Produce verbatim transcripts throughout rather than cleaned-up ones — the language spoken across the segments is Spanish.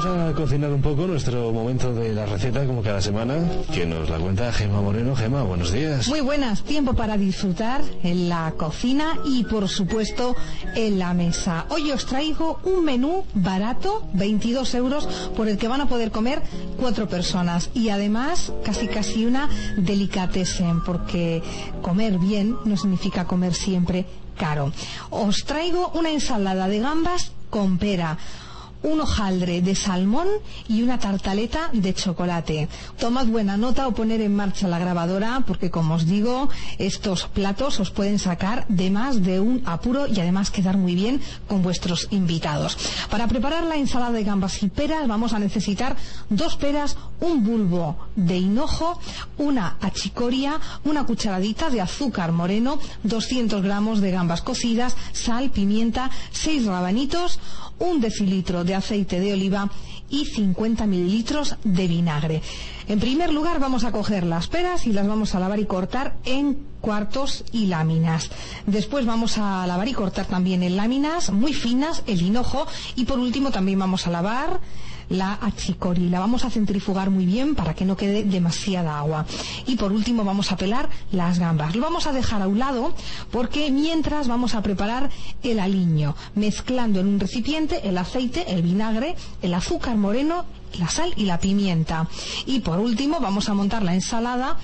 a cocinar un poco nuestro momento de la receta, como cada semana, que nos la cuenta Gemma Moreno. Gemma, buenos días. Muy buenas, tiempo para disfrutar en la cocina y, por supuesto, en la mesa. Hoy os traigo un menú barato, veintidós euros, por el que van a poder comer cuatro personas. Y además, casi casi una delicatessen, porque comer bien no significa comer siempre caro. Os traigo una ensalada de gambas con pera, un hojaldre de salmón y una tartaleta de chocolate. Tomad buena nota o poner en marcha la grabadora, porque, como os digo, estos platos os pueden sacar de más de un apuro y además quedar muy bien con vuestros invitados. Para preparar la ensalada de gambas y peras vamos a necesitar dos peras, un bulbo de hinojo, una achicoria, una cucharadita de azúcar moreno, doscientos gramos de gambas cocidas, sal, pimienta, seis rabanitos, un decilitro de aceite de oliva y cincuenta mililitros de vinagre. En primer lugar vamos a coger las peras y las vamos a lavar y cortar en cuartos y láminas. Después vamos a lavar y cortar también en láminas muy finas el hinojo y por último también vamos a lavar la achicoria y la vamos a centrifugar muy bien para que no quede demasiada agua. Y por último vamos a pelar las gambas. Lo vamos a dejar a un lado porque mientras vamos a preparar el aliño, mezclando en un recipiente el aceite, el vinagre, el azúcar moreno, la sal y la pimienta. Y por último vamos a montar la ensalada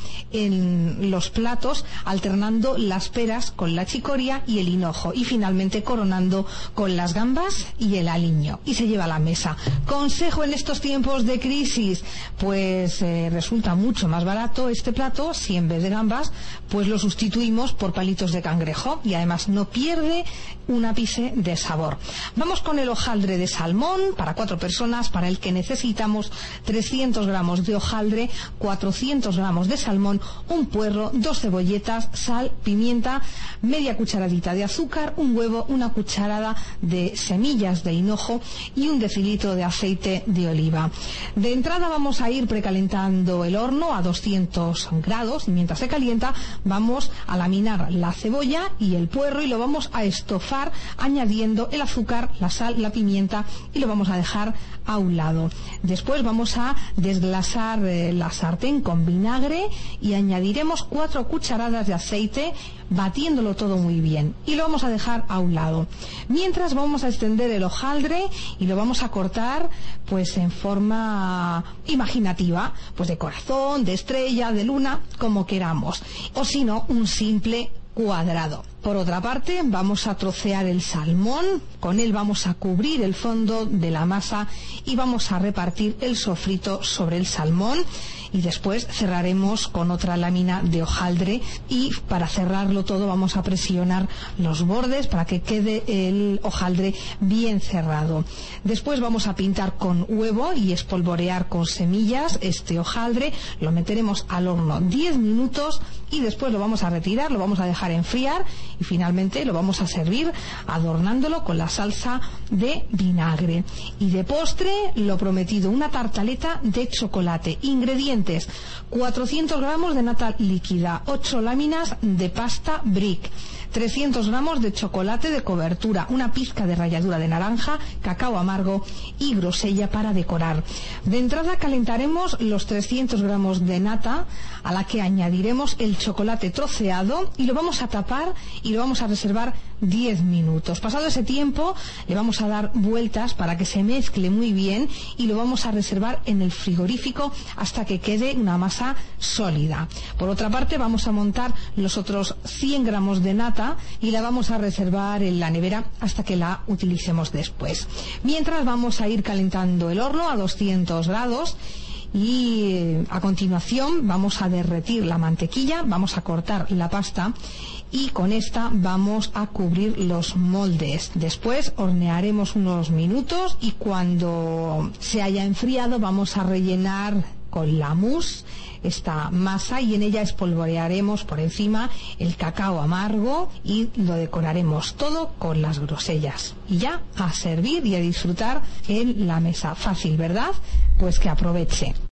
en los platos, alternando las peras con la chicoria y el hinojo, y finalmente coronando con las gambas y el aliño, y se lleva a la mesa. Consejo en estos tiempos de crisis, pues eh, resulta mucho más barato este plato si en vez de gambas pues lo sustituimos por palitos de cangrejo, y además no pierde un ápice de sabor. Vamos con el hojaldre de salmón para cuatro personas, para el que necesitamos trescientos gramos de hojaldre, cuatrocientos gramos de salmón, un puerro, dos cebolletas, sal, pimienta, media cucharadita de azúcar, un huevo, una cucharada de semillas de hinojo y un decilitro de aceite de oliva. De entrada vamos a ir precalentando el horno a doscientos grados y mientras se calienta vamos a laminar la cebolla y el puerro y lo vamos a estofar añadiendo el azúcar, la sal, la pimienta y lo vamos a dejar a un lado. Después vamos a desglasar eh, la sartén con vinagre y añadiremos cuatro cucharadas de aceite, batiéndolo todo muy bien, y lo vamos a dejar a un lado. Mientras vamos a extender el hojaldre y lo vamos a cortar pues en forma imaginativa, pues de corazón, de estrella, de luna, como queramos, o si no, un simple cuadrado. Por otra parte, vamos a trocear el salmón, con él vamos a cubrir el fondo de la masa y vamos a repartir el sofrito sobre el salmón, y después cerraremos con otra lámina de hojaldre, y para cerrarlo todo vamos a presionar los bordes para que quede el hojaldre bien cerrado. Después vamos a pintar con huevo y espolvorear con semillas este hojaldre, lo meteremos al horno diez minutos y después lo vamos a retirar, lo vamos a dejar enfriar y finalmente lo vamos a servir adornándolo con la salsa de vinagre. Y de postre, lo prometido, una tartaleta de chocolate. Ingredientes: cuatrocientos gramos de nata líquida, ocho láminas de pasta brick, trescientos gramos de chocolate de cobertura, una pizca de ralladura de naranja, cacao amargo y grosella para decorar. De entrada calentaremos los trescientos gramos de nata, a la que añadiremos el chocolate troceado y lo vamos a tapar y lo vamos a reservar diez minutos. Pasado ese tiempo le vamos a dar vueltas para que se mezcle muy bien y lo vamos a reservar en el frigorífico hasta que quede una masa sólida. Por otra parte, vamos a montar los otros cien gramos de nata y la vamos a reservar en la nevera hasta que la utilicemos después. Mientras vamos a ir calentando el horno a doscientos grados y a continuación vamos a derretir la mantequilla, vamos a cortar la pasta y con esta vamos a cubrir los moldes. Después hornearemos unos minutos y cuando se haya enfriado vamos a rellenar con la mousse esta masa y en ella espolvorearemos por encima el cacao amargo y lo decoraremos todo con las grosellas. Y ya a servir y a disfrutar en la mesa. Fácil, ¿verdad? Pues que aproveche.